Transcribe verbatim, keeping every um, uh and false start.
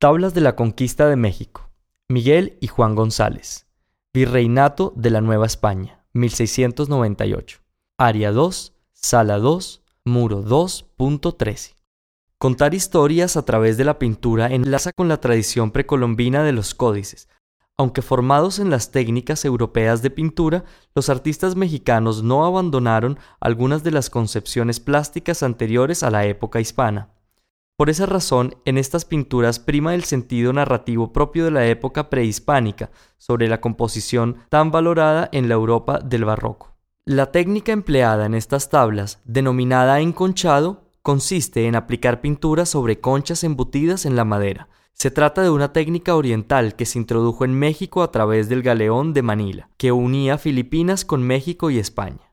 Tablas de la Conquista de México. Miguel y Juan González. Virreinato de la Nueva España, mil seiscientos noventa y ocho. Área dos, Sala dos, Muro dos punto trece. Contar historias a través de la pintura enlaza con la tradición precolombina de los códices. Aunque formados en las técnicas europeas de pintura, los artistas mexicanos no abandonaron algunas de las concepciones plásticas anteriores a la época hispana. Por esa razón, en estas pinturas prima el sentido narrativo propio de la época prehispánica sobre la composición tan valorada en la Europa del barroco. La técnica empleada en estas tablas, denominada enconchado, consiste en aplicar pintura sobre conchas embutidas en la madera. Se trata de una técnica oriental que se introdujo en México a través del galeón de Manila, que unía Filipinas con México y España.